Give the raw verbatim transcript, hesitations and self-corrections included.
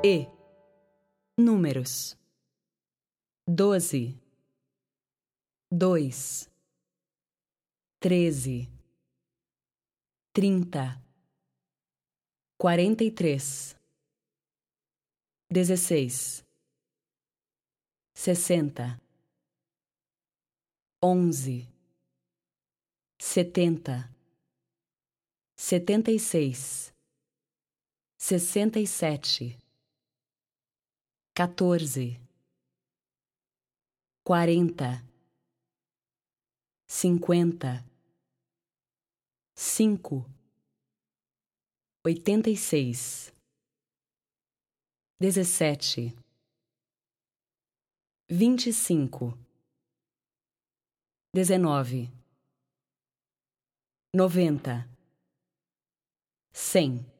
E. Números: doze, dois, treze, trinta, quarenta e três, dezesseis, sessenta, onze, setenta, setenta e seis, sessenta e sete, quatorze, quarenta, cinquenta, cinco, oitenta e seis, dezessete, vinte e cinco, dezenove, noventa, cem.